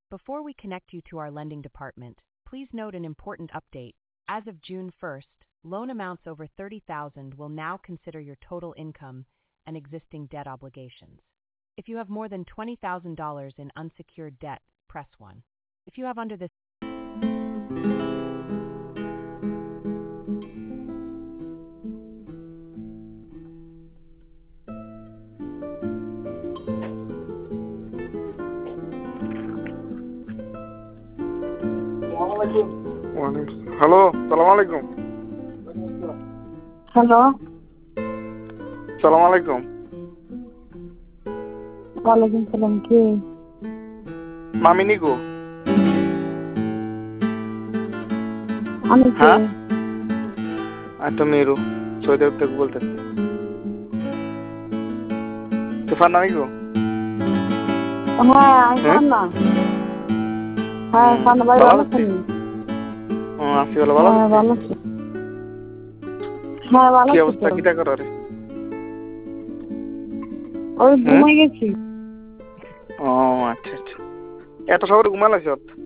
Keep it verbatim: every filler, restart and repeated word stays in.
Before we connect you to our lending department, please note an important update. As of June first, loan amounts over thirty thousand dollars will now consider your total income and existing debt obligations. If you have more than twenty thousand dollars in unsecured debt, press one. If you have under this hello, সালাম আলাইকুম। Hello, সালাম আলাইকুম। ওয়ালাইকুম সালাম। কে? মামি নিকো। আমি কে? হ্যাঁ, আমি তো মেরু সৌদি আরব থেকে বলতেছি। তুফান নামি গো? হ্যাঁ, আমি ফান্না। হ্যাঁ, ফান্না ভাই ভালো আছেন? হুম, আছি ভালো। ভালো হ্যাঁ, ভালো আছি। হ্যাঁ, ভালো কি আছি। অবস্থা, কিটা করো রে? ওই ঘুমাই গেছি। ও আচ্ছা আচ্ছা, এত সকালে ঘুমাই লাগছ?